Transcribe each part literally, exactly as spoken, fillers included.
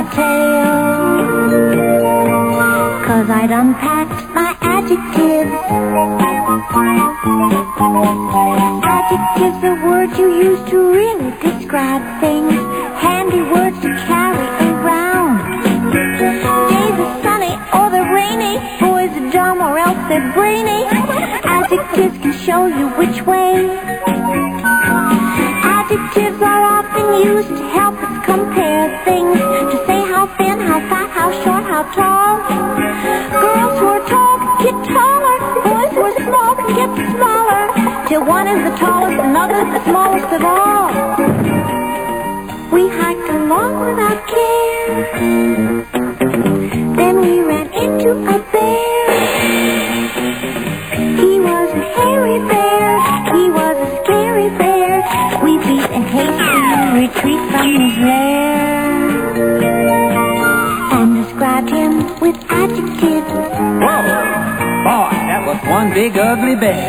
my tale, 'cause I'd unpacked my adjectives. Adjectives are words you use to really describe things, handy words to carry around. Days are sunny or they're rainy, boys are dumb or else they're brainy. Adjectives can show you which way. Adjectives are often used to help us compare things, to say how thin, how fat, how short, how tall. Girls who are tall get taller, boys who are small can get smaller, till one is the tallest and other's the smallest of all. We hiked along without care, then we ran into a bear. He was a hairy bear, he was a scary bear. We beat a hasty retreat from his lair, and described him with adjectives. Whoa! Boy, that was one big ugly bear.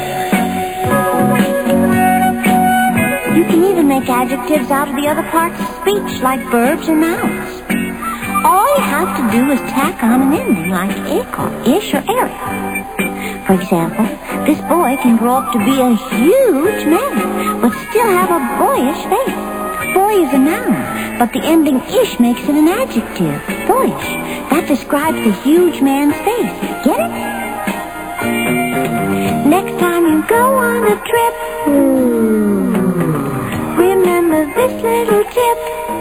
You can even make adjectives out of the other parts of speech, like verbs or nouns. All you have to do is tack on an ending, like ick or ish or eric. For example, this boy can grow up to be a huge man, but still have a boyish face. Boy is a noun, but the ending ish makes it an adjective, boyish. That describes the huge man's face. Get it? Next time you go on a trip, remember this little tip.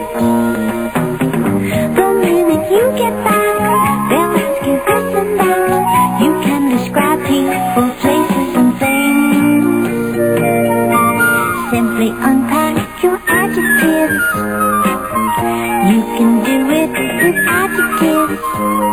The minute you get back, they'll ask you this and that. You can describe people, places, and things. Simply unpack your adjectives. You can do it with adjectives.